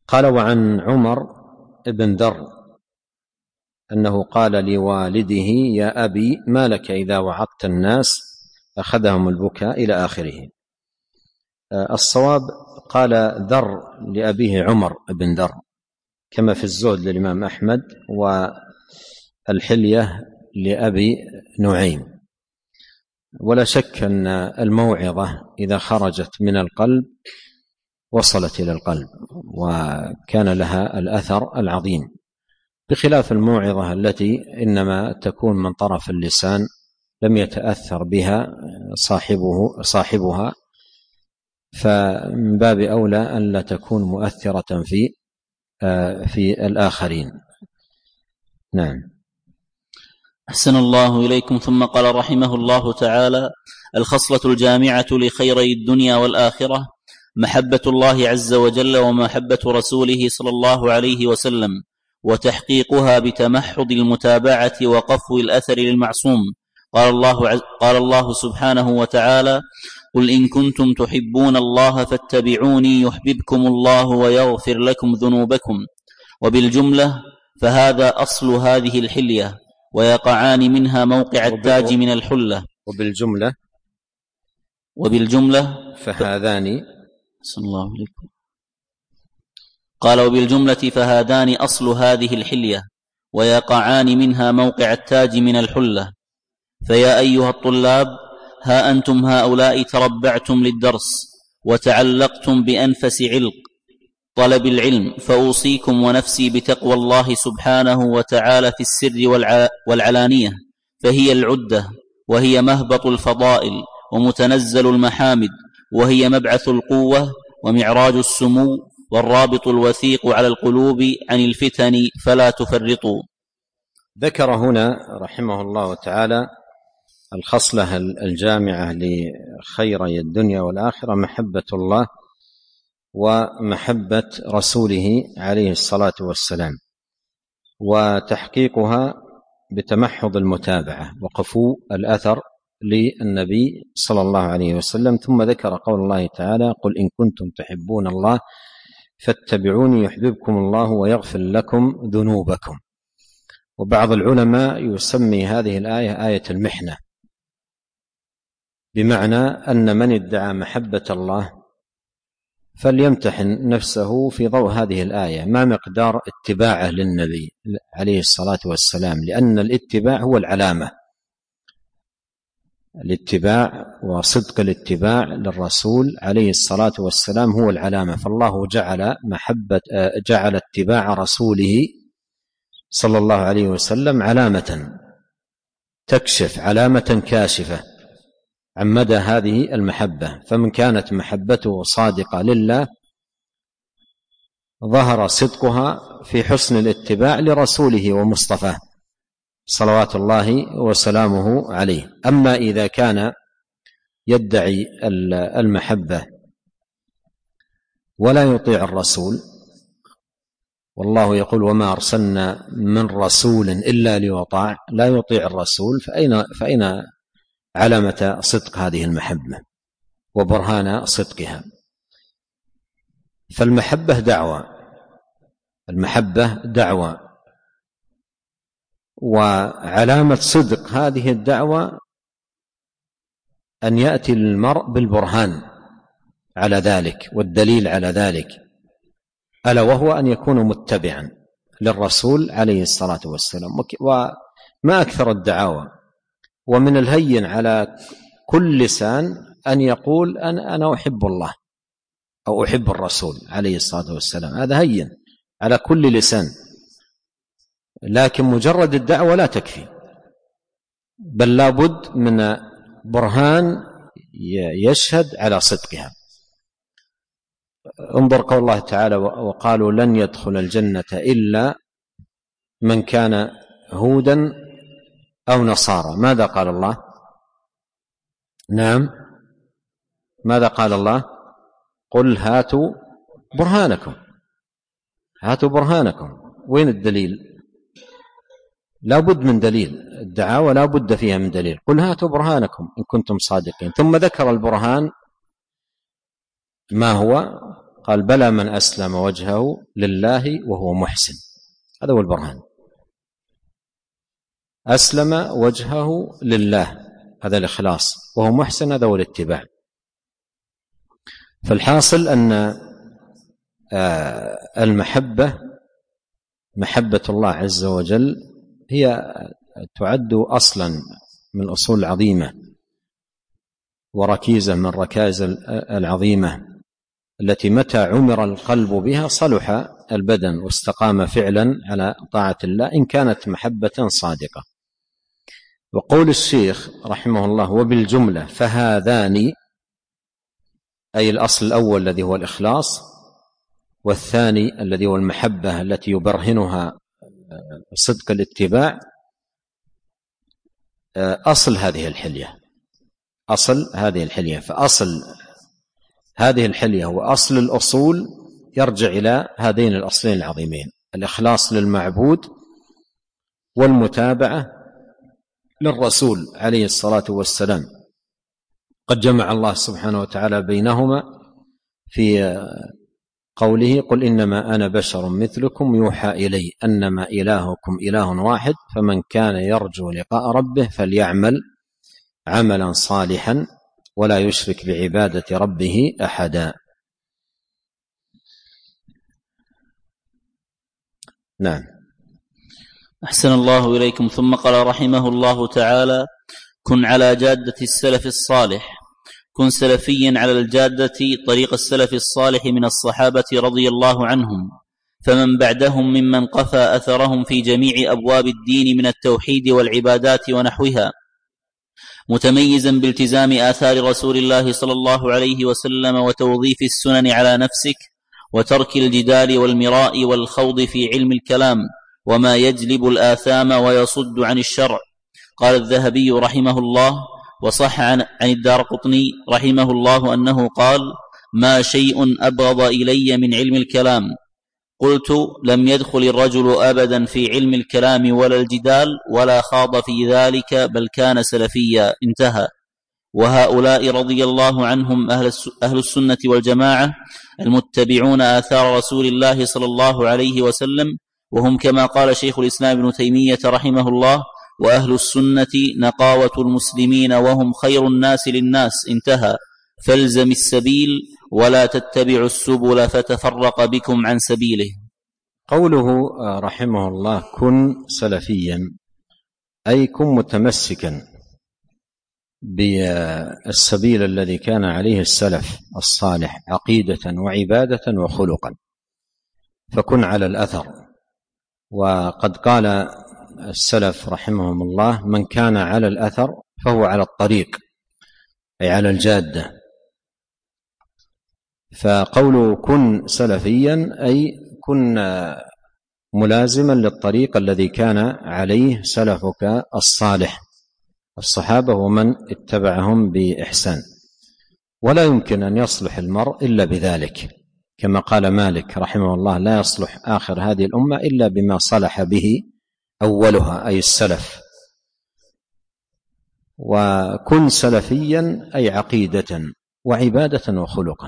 قال: وعن عمر بن ذر أنه قال لوالده: يا أبي ما لك إذا وعظت الناس أخذهم البكاء إلى آخره. الصواب قال ذر لأبيه عمر بن ذر، كما في الزهد للإمام أحمد، والحلية لأبي نعيم. ولا شك أن الموعظة إذا خرجت من القلب وصلت إلى القلب وكان لها الأثر العظيم، بخلاف الموعظة التي إنما تكون من طرف اللسان لم يتأثر بها صاحبه صاحبها، فمن باب أولى أن لا تكون مؤثرة في في الآخرين. نعم. أحسن الله إليكم. ثم قال رحمه الله تعالى: الخصلة الجامعة لخيري الدنيا والآخرة محبة الله عز وجل ومحبة رسوله صلى الله عليه وسلم، وتحقيقها بتمحض المتابعة وقفو الأثر للمعصوم. قال الله, عز قال الله سبحانه وتعالى: قل إن كنتم تحبون الله فاتبعوني يحببكم الله ويغفر لكم ذنوبكم. وبالجملة فهذا أصل هذه الحلية، ويقعان منها موقع التاج من الحلة. وبالجملة وبالجملة فهذان صلى الله عليكم قال: وبالجملة فهذان أصل هذه الحلية، ويقعان منها موقع التاج من الحلة. فيا أيها الطلاب، ها أنتم هؤلاء تربعتم للدرس وتعلقتم بأنفس علق طلب العلم، فأوصيكم ونفسي بتقوى الله سبحانه وتعالى في السر والعلانية، فهي العدة، وهي مهبط الفضائل ومتنزل المحامد، وهي مبعث القوة ومعراج السمو، والرابط الوثيق على القلوب عن الفتن، فلا تفرطوا. ذكر هنا رحمه الله تعالى الخصلة الجامعة لخيري الدنيا والآخرة: محبة الله ومحبة رسوله عليه الصلاة والسلام، وتحقيقها بتمحض المتابعة وقفو الأثر للنبي صلى الله عليه وسلم. ثم ذكر قول الله تعالى: قل إن كنتم تحبون الله فاتبعوني يحببكم الله ويغفر لكم ذنوبكم. وبعض العلماء يسمي هذه الآية آية المحنة، بمعنى أن من ادعى محبة الله فليمتحن نفسه في ضوء هذه الآية، ما مقدار اتباعه للنبي عليه الصلاة والسلام، لأن الاتباع هو العلامة، الاتباع وصدق الاتباع للرسول عليه الصلاة والسلام هو العلامة. فالله جعل محبة جعل اتباع رسوله صلى الله عليه وسلم علامة تكشف، علامة كاشفة عن مدى هذه المحبة. فمن كانت محبته صادقة لله ظهر صدقها في حسن الاتباع لرسوله ومصطفاه صلوات الله وسلامه عليه. أما إذا كان يدعي المحبة ولا يطيع الرسول، والله يقول: وما أرسلنا من رسول إلا ليطاع، لا يطيع الرسول، فأين, فأين علامة صدق هذه المحبة وبرهان صدقها؟ فالمحبة دعوة، المحبة دعوة، وعلامة صدق هذه الدعوة أن يأتي المرء بالبرهان على ذلك والدليل على ذلك، ألا وهو أن يكون متبعا للرسول عليه الصلاة والسلام. وما أكثر الدعاوى، ومن الهين على كل لسان أن يقول أنا, أنا أحب الله أو أحب الرسول عليه الصلاة والسلام، هذا هين على كل لسان، لكن مجرد الدعوة لا تكفي، بل لا بد من برهان يشهد على صدقها. انظر قول الله تعالى: وقالوا لن يدخل الجنة إلا من كان هودا أو نصارى. ماذا قال الله؟ نعم، ماذا قال الله؟ قل هاتوا برهانكم، هاتوا برهانكم. وين الدليل؟ لا بد من دليل، الدعاوى لا بد فيها من دليل. قل هاتوا برهانكم إن كنتم صادقين. ثم ذكر البرهان ما هو؟ قال بلى من أسلم وجهه لله وهو محسن، هذا هو البرهان. أسلم وجهه لله هذا الإخلاص، وهو محسن هذا هو الاتباع. فالحاصل أن المحبة محبة الله عز وجل هي تعد أصلا من الأصول العظيمة وركيزة من الركائز العظيمة التي متى عمر القلب بها صلح البدن واستقام فعلا على طاعة الله إن كانت محبة صادقة. وقول الشيخ رحمه الله وبالجملة فهذان، أي الأصل الأول الذي هو الإخلاص، والثاني الذي هو المحبة التي يبرهنها صدق الاتباع، أصل هذه الحلية، أصل هذه الحلية. فأصل هذه الحلية وأصل الأصول يرجع إلى هذين الأصلين العظيمين: الإخلاص للمعبود والمتابعة للرسول عليه الصلاة والسلام. قد جمع الله سبحانه وتعالى بينهما في قوله قل إنما أنا بشر مثلكم يوحى إلي أنما إلهكم إله واحد فمن كان يرجو لقاء ربه فليعمل عملا صالحا ولا يشرك بعبادة ربه أحدا. نعم. أحسن الله إليكم. ثم قال رحمه الله تعالى: كن على جادة السلف الصالح، كن سلفيا على الجادة طريق السلف الصالح من الصحابة رضي الله عنهم، فمن بعدهم ممن قفى أثرهم في جميع أبواب الدين من التوحيد والعبادات ونحوها، متميزا بالتزام آثار رسول الله صلى الله عليه وسلم وتوظيف السنن على نفسك، وترك الجدال والمراء والخوض في علم الكلام وما يجلب الآثام ويصد عن الشرع. قال الذهبي رحمه الله: وصح عن الدارقطني رحمه الله أنه قال: ما شيء أبغض إلي من علم الكلام. قلت: لم يدخل الرجل أبدا في علم الكلام ولا الجدال ولا خاض في ذلك بل كان سلفيا. انتهى. وهؤلاء رضي الله عنهم أهل السنة والجماعة المتبعون آثار رسول الله صلى الله عليه وسلم، وهم كما قال شيخ الإسلام ابن تيمية رحمه الله: وأهل السنة نقاوة المسلمين وهم خير الناس للناس. انتهى. فالزم السبيل ولا تتبعوا السبل فتفرق بكم عن سبيله. قوله رحمه الله كن سلفيا أي كن متمسكا بالسبيل الذي كان عليه السلف الصالح عقيدة وعبادة وخلقا، فكن على الأثر. وقد قال السلف رحمهم الله: من كان على الأثر فهو على الطريق، أي على الجادة. فقوله كن سلفيا أي كن ملازما للطريق الذي كان عليه سلفك الصالح الصحابة ومن اتبعهم بإحسان. ولا يمكن أن يصلح المرء إلا بذلك، كما قال مالك رحمه الله: لا يصلح آخر هذه الأمة إلا بما صلح به أولها، أي السلف. وكن سلفيا أي عقيدة وعبادة وخلقا،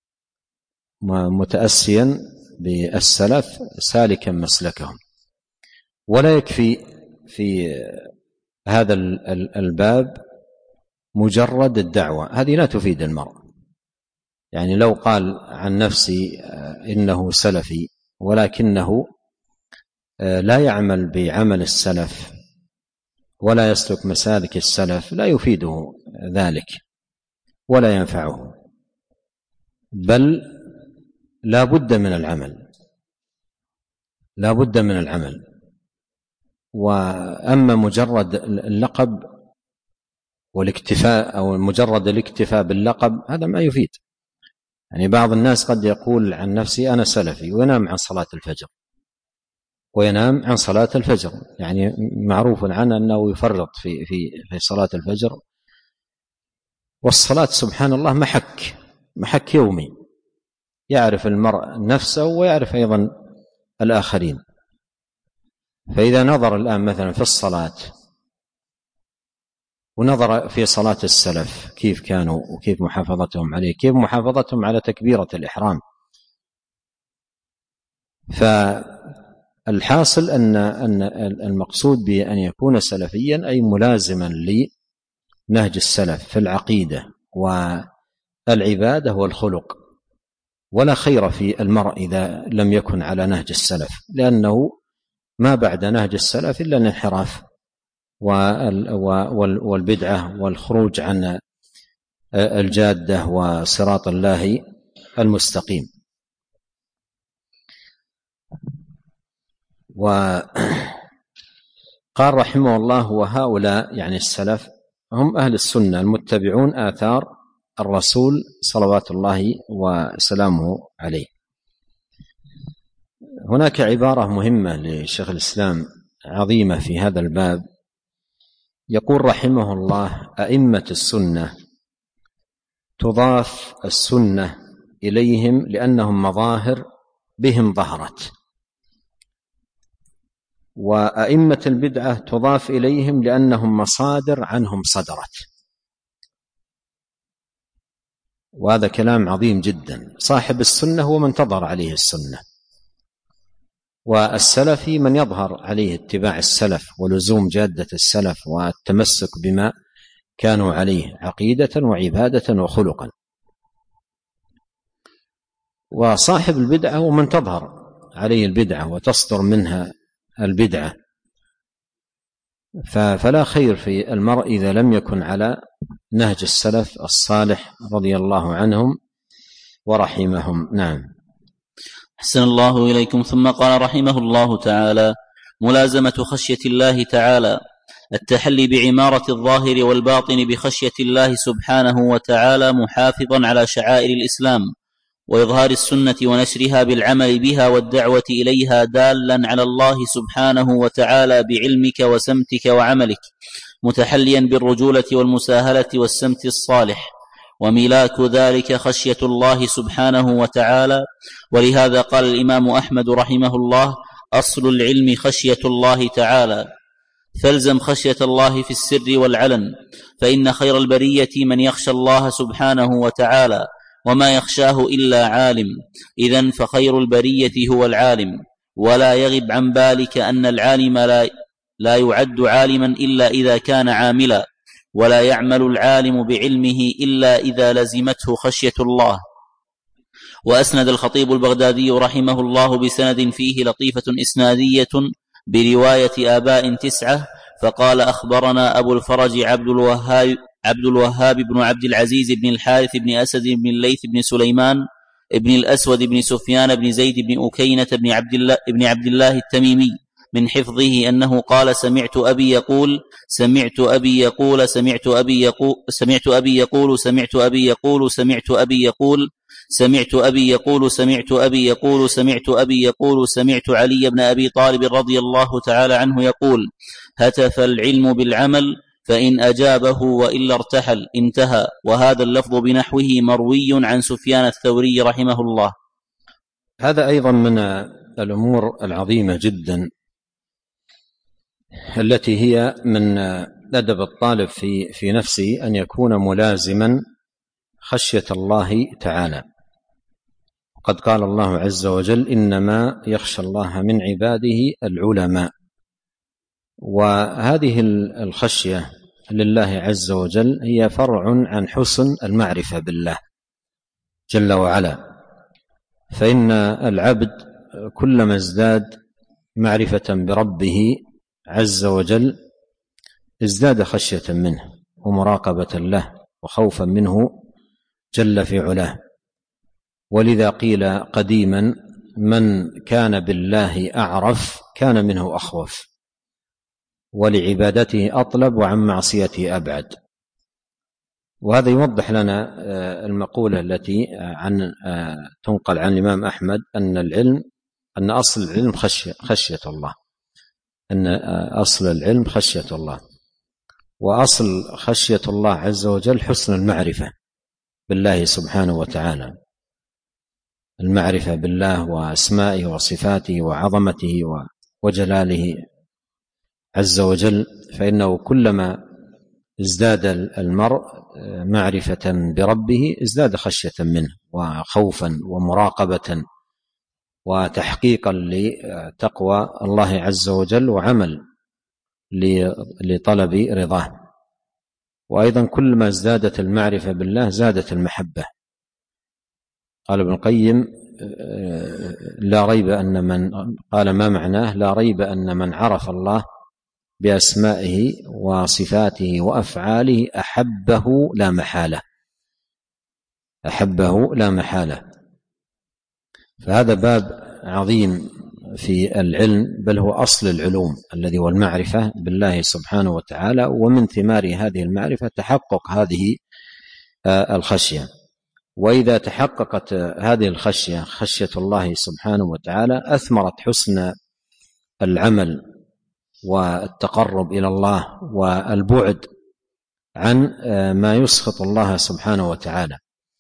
متأسيا بالسلف سالكا مسلكهم. ولا يكفي في هذا الباب مجرد الدعوة، هذه لا تفيد المرء. يعني لو قال عن نفسي إنه سلفي ولكنه لا يعمل بعمل السلف ولا يسلك مسالك السلف لا يفيده ذلك ولا ينفعه، بل لا بد من العمل، لا بد من العمل. وأما مجرد اللقب والاكتفاء أو مجرد الاكتفاء باللقب هذا ما يفيد. يعني بعض الناس قد يقول عن نفسي أنا سلفي وينام عن صلاة الفجر، وينام عن صلاة الفجر، يعني معروف عنه أنه يفرط في في في صلاة الفجر. والصلاة سبحان الله محك محك يومي، يعرف المرء نفسه ويعرف أيضا الآخرين. فإذا نظر الآن مثلا في الصلاة ونظر في صلاة السلف كيف كانوا وكيف محافظتهم عليه، كيف محافظتهم على تكبيرة الإحرام فالحاصل أن أن المقصود بأن يكون سلفيا أي ملازما لنهج السلف في العقيدة والعبادة والخلق، ولا خير في المرء إذا لم يكن على نهج السلف، لأنه ما بعد نهج السلف إلا الانحراف والبدعة والخروج عن الجادة وصراط الله المستقيم. وقال رحمه الله: وهؤلاء يعني السلف هم أهل السنة المتبعون آثار الرسول صلوات الله وسلامه عليه. هناك عبارة مهمة لشيخ الإسلام عظيمة في هذا الباب، يقول رحمه الله: أئمة السنة تضاف السنة إليهم لأنهم مظاهر بهم ظهرت، وأئمة البدعة تضاف إليهم لأنهم مصادر عنهم صدرت. وهذا كلام عظيم جدا. صاحب السنة هو من تظهر عليه السنة، والسلفي من يظهر عليه اتباع السلف ولزوم جادة السلف والتمسك بما كانوا عليه عقيدة وعبادة وخلقا. وصاحب البدعة هو من تظهر عليه البدعة وتصدر منها البدعة. فلا خير في المرء إذا لم يكن على نهج السلف الصالح رضي الله عنهم ورحمهم. نعم. أحسن الله إليكم. ثم قال رحمه الله تعالى: ملازمة خشية الله تعالى، التحلي بعمارة الظاهر والباطن بخشية الله سبحانه وتعالى، محافظا على شعائر الإسلام وإظهار السنة ونشرها بالعمل بها والدعوة إليها، دالا على الله سبحانه وتعالى بعلمك وسمتك وعملك، متحليا بالرجولة والمساهلة والسمت الصالح، وملاك ذلك خشية الله سبحانه وتعالى. ولهذا قال الإمام أحمد رحمه الله: أصل العلم خشية الله تعالى، فالزم خشية الله في السر والعلن، فإن خير البرية من يخشى الله سبحانه وتعالى، وما يخشاه إلا عالم. إذن فخير البرية هو العالم، ولا يغب عن بالك أن العالم لا, لا يعد عالما إلا إذا كان عاملا، ولا يعمل العالم بعلمه إلا إذا لزمته خشية الله. وأسند الخطيب البغدادي رحمه الله بسند فيه لطيفة إسنادية برواية آباء تسعة، فقال: أخبرنا أبو الفرج عبد الوهاب عبد الوهاب بن عبد العزيز بن الحارث بن أسد بن الليث بن سليمان بن الأسود بن سفيان بن زيد بن أكينة بن عبد الله, بن عبد الله التميمي من حفظه أنه قال: سمعت أبي يقول سمعت أبي يقول سمعت أبي يقول سمعت أبي يقول سمعت أبي يقول سمعت أبي يقول سمعت أبي يقول سمعت أبي يقول سمعت أبي يقول سمعت علي بن أبي طالب رضي الله تعالى عنه يقول: هتف العلم بالعمل، فإن أجابه وإلا ارتحل، انتهى. وهذا اللفظ بنحوه مروي عن سفيان الثوري رحمه الله. هذا أيضا من الأمور العظيمة جدا التي هي من أدب الطالب في في نفسه أن يكون ملازما خشية الله تعالى. قد قال الله عز وجل: إنما يخشى الله من عباده العلماء. وهذه الخشية لله عز وجل هي فرع عن حسن المعرفة بالله جل وعلا، فإن العبد كلما ازداد معرفة بربه عز وجل ازداد خشية منه ومراقبة له وخوفا منه جل في علاه. ولذا قيل قديما: من كان بالله أعرف كان منه أخوف، ولعبادته أطلب وعن معصيته أبعد. وهذا يوضح لنا المقولة التي عن تنقل عن الإمام أحمد أن العلم أن أصل العلم خشية, خشية الله أن أصل العلم خشية الله، وأصل خشية الله عز وجل حسن المعرفة بالله سبحانه وتعالى، المعرفة بالله وأسمائه وصفاته وعظمته وجلاله عز وجل. فإنه كلما ازداد المرء معرفة بربه ازداد خشية منه وخوفا ومراقبة وتحقيقا لتقوى الله عز وجل وعمل لطلب رضاه. وأيضا كل ما ازدادت المعرفة بالله زادت المحبة. قال ابن القيم لا ريب أن من قال ما معناه لا ريب أن من عرف الله بأسمائه وصفاته وأفعاله أحبه لا محالة أحبه لا محالة. فهذا باب عظيم في العلم، بل هو أصل العلوم الذي هو المعرفة بالله سبحانه وتعالى، ومن ثمار هذه المعرفة تحقق هذه الخشية. وإذا تحققت هذه الخشية خشية الله سبحانه وتعالى أثمرت حسن العمل والتقرب إلى الله والبعد عن ما يسخط الله سبحانه وتعالى.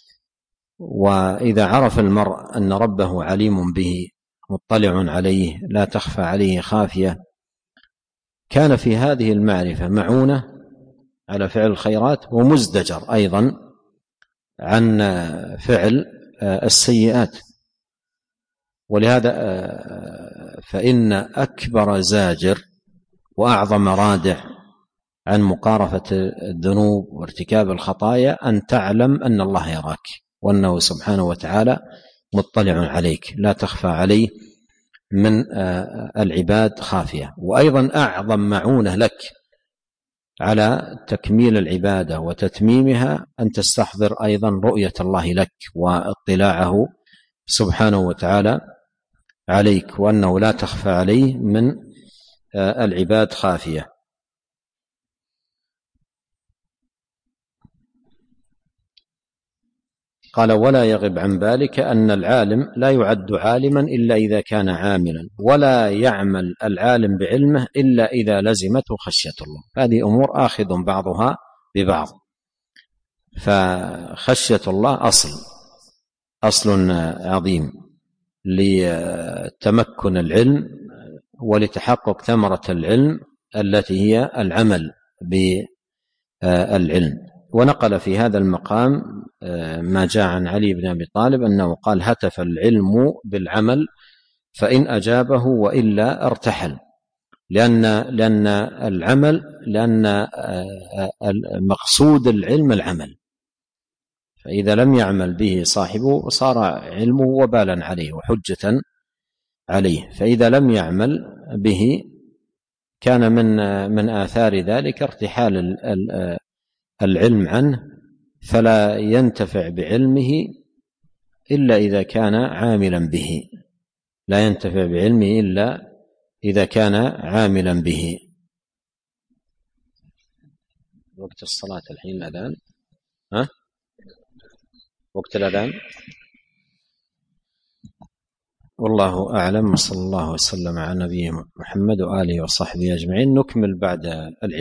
وإذا عرف المرء أن ربه عليم به مطلع عليه لا تخفى عليه خافية، كان في هذه المعرفة معونة على فعل الخيرات ومزدجر أيضا عن فعل السيئات. ولهذا فإن أكبر زاجر وأعظم رادع عن مقارفة الذنوب وارتكاب الخطايا أن تعلم أن الله يراك وأنه سبحانه وتعالى مطلع عليك لا تخفى عليه من العباد خافية. وأيضا أعظم معونة لك على تكميل العبادة وتتميمها أن تستحضر أيضا رؤية الله لك واطلاعه سبحانه وتعالى عليك، وأنه لا تخفى عليه من العباد خافية. قال ولا يغب عن ذلك أن العالم لا يعد عالما إلا إذا كان عاملا، ولا يعمل العالم بعلمه إلا إذا لزمته خشية الله. هذه أمور آخذ بعضها ببعض. فخشية الله أصل أصل عظيم لتمكن العلم ولتحقق ثمرة العلم التي هي العمل بالعلم. ونقل في هذا المقام ما جاء عن علي بن أبي طالب أنه قال هتف العلم بالعمل فإن أجابه وإلا ارتحل، لأن لأن العمل لأن مقصود العلم العمل، فإذا لم يعمل به صاحبه صار علمه وبالا عليه وحجة عليه، فإذا لم يعمل به كان من من آثار ذلك ارتحال العلم عنه، فلا ينتفع بعلمه إلا إذا كان عاملا به لا ينتفع بعلمه إلا إذا كان عاملا به. وقت الصلاة الحين الأذان، ها؟ وقت الأذان. والله أعلم، صلى الله وسلم على نبينا محمد وآله وصحبه أجمعين. نكمل بعد العلم.